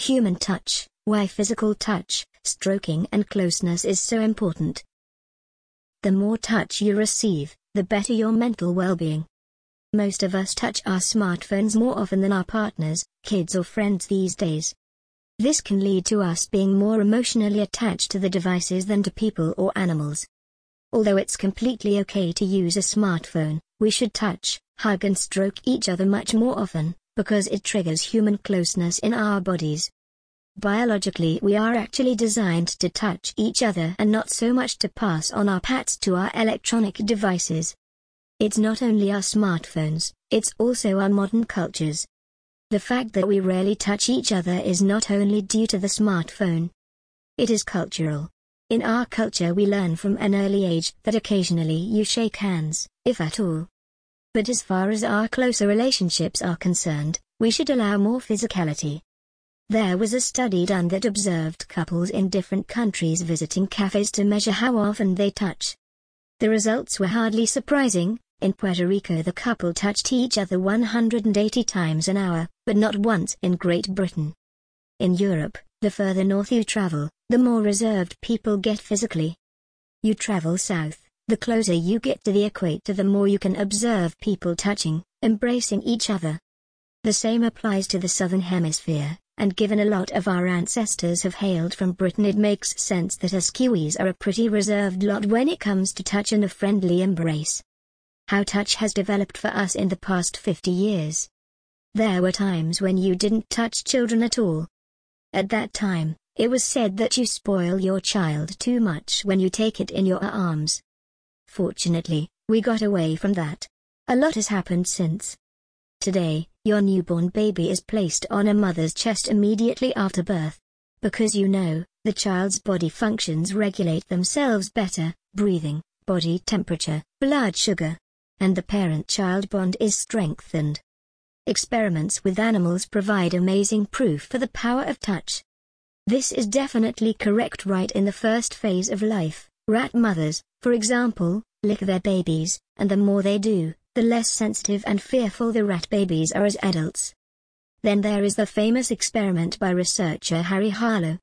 Human touch. Why physical touch, stroking and closeness is so important. The more touch you receive, the better your mental well-being. Most of us touch our smartphones more often than our partners, kids or friends these days. This can lead to us being more emotionally attached to the devices than to people or animals. Although it's completely okay to use a smartphone, we should touch, hug and stroke each other much more often, because it triggers human closeness in our bodies. Biologically, we are actually designed to touch each other and not so much to pass on our pats to our electronic devices. It's not only our smartphones, it's also our modern cultures. The fact that we rarely touch each other is not only due to the smartphone. It is cultural. In our culture we learn from an early age that occasionally you shake hands, if at all. But as far as our closer relationships are concerned, we should allow more physicality. There was a study done that observed couples in different countries visiting cafes to measure how often they touch. The results were hardly surprising. In Puerto Rico the couple touched each other 180 times an hour, but not once in Great Britain. In Europe, the further north you travel, the more reserved people get physically. You travel south, the closer you get to the equator the more you can observe people touching, embracing each other. The same applies to the southern hemisphere, and given a lot of our ancestors have hailed from Britain, it makes sense that us Kiwis are a pretty reserved lot when it comes to touch and a friendly embrace. How touch has developed for us in the past 50 years. There were times when you didn't touch children at all. At that time, it was said that you spoil your child too much when you take it in your arms. Fortunately, we got away from that. A lot has happened since. Today, your newborn baby is placed on a mother's chest immediately after birth. Because the child's body functions regulate themselves better, breathing, body temperature, blood sugar, and the parent-child bond is strengthened. Experiments with animals provide amazing proof for the power of touch. This is definitely correct right in the first phase of life. Rat mothers, for example, lick their babies, and the more they do, the less sensitive and fearful the rat babies are as adults. Then there is the famous experiment by researcher Harry Harlow.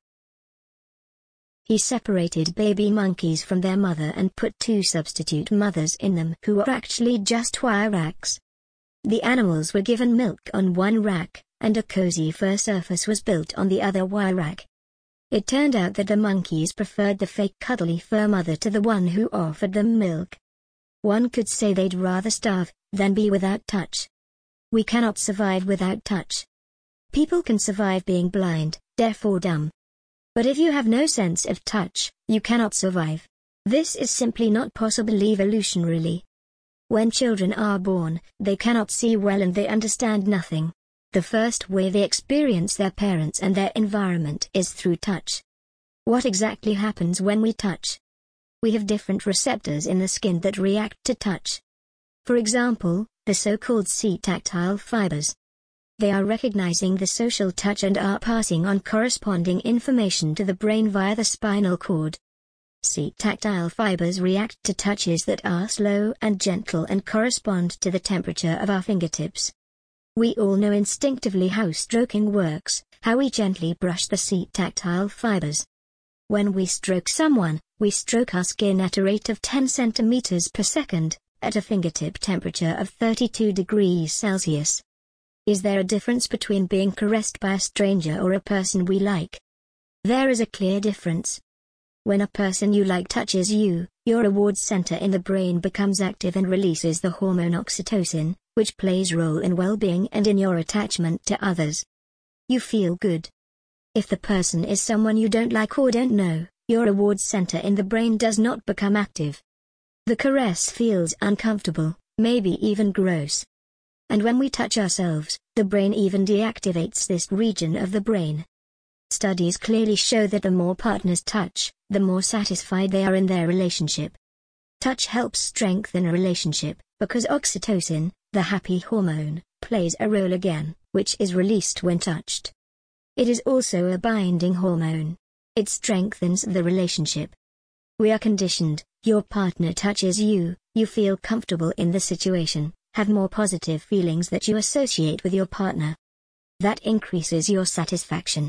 He separated baby monkeys from their mother and put 2 substitute mothers in them who were actually just wire racks. The animals were given milk on one rack, and a cozy fur surface was built on the other wire rack. It turned out that the monkeys preferred the fake cuddly fur mother to the one who offered them milk. One could say they'd rather starve than be without touch. We cannot survive without touch. People can survive being blind, deaf or dumb. But if you have no sense of touch, you cannot survive. This is simply not possible evolutionarily. When children are born, they cannot see well and they understand nothing. The first way they experience their parents and their environment is through touch. What exactly happens when we touch? We have different receptors in the skin that react to touch. For example, the so-called C-tactile fibers. They are recognizing the social touch and are passing on corresponding information to the brain via the spinal cord. C-tactile fibers react to touches that are slow and gentle and correspond to the temperature of our fingertips. We all know instinctively how stroking works, how we gently brush the C-tactile fibers. When we stroke someone, we stroke our skin at a rate of 10 centimeters per second, at a fingertip temperature of 32 degrees Celsius. Is there a difference between being caressed by a stranger or a person we like? There is a clear difference. When a person you like touches you, your reward center in the brain becomes active and releases the hormone oxytocin, which plays a role in well-being and in your attachment to others. You feel good. If the person is someone you don't like or don't know, your reward center in the brain does not become active. The caress feels uncomfortable, maybe even gross. And when we touch ourselves, the brain even deactivates this region of the brain. Studies clearly show that the more partners touch, the more satisfied they are in their relationship. Touch helps strengthen a relationship, because oxytocin, the happy hormone, plays a role again, which is released when touched. It is also a binding hormone. It strengthens the relationship. We are conditioned, your partner touches you, you feel comfortable in the situation, have more positive feelings that you associate with your partner. That increases your satisfaction.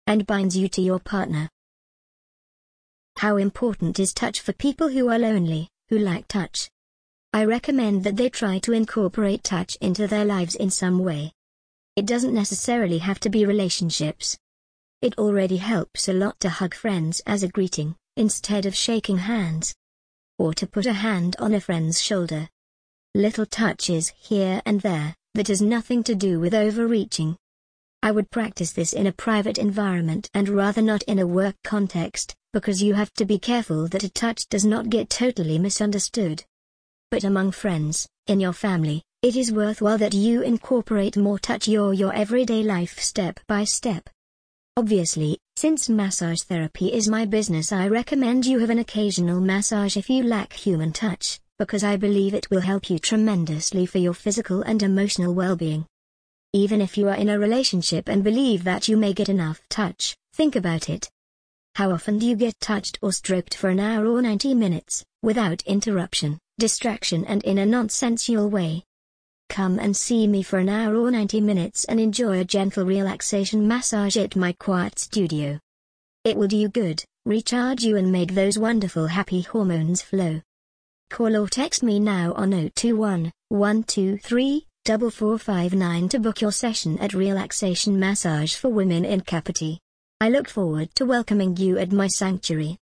and binds you to your partner. How important is touch for people who are lonely, who lack touch? I recommend that they try to incorporate touch into their lives in some way. It doesn't necessarily have to be relationships. It already helps a lot to hug friends as a greeting, instead of shaking hands. Or to put a hand on a friend's shoulder. Little touches here and there, that has nothing to do with overreaching. I would practice this in a private environment and rather not in a work context, because you have to be careful that a touch does not get totally misunderstood. But among friends, in your family, it is worthwhile that you incorporate more touch in your everyday life step by step. Obviously, since massage therapy is my business, I recommend you have an occasional massage if you lack human touch, because I believe it will help you tremendously for your physical and emotional well-being. Even if you are in a relationship and believe that you may get enough touch, think about it. How often do you get touched or stroked for an hour or 90 minutes, without interruption, distraction and in a nonsensical way? Come and see me for an hour or 90 minutes and enjoy a gentle relaxation massage at my quiet studio. It will do you good, recharge you and make those wonderful happy hormones flow. Call or text me now on 021 123 4459 to book your session at Relaxation Massage for Women in Kapiti. I look forward to welcoming you at my sanctuary.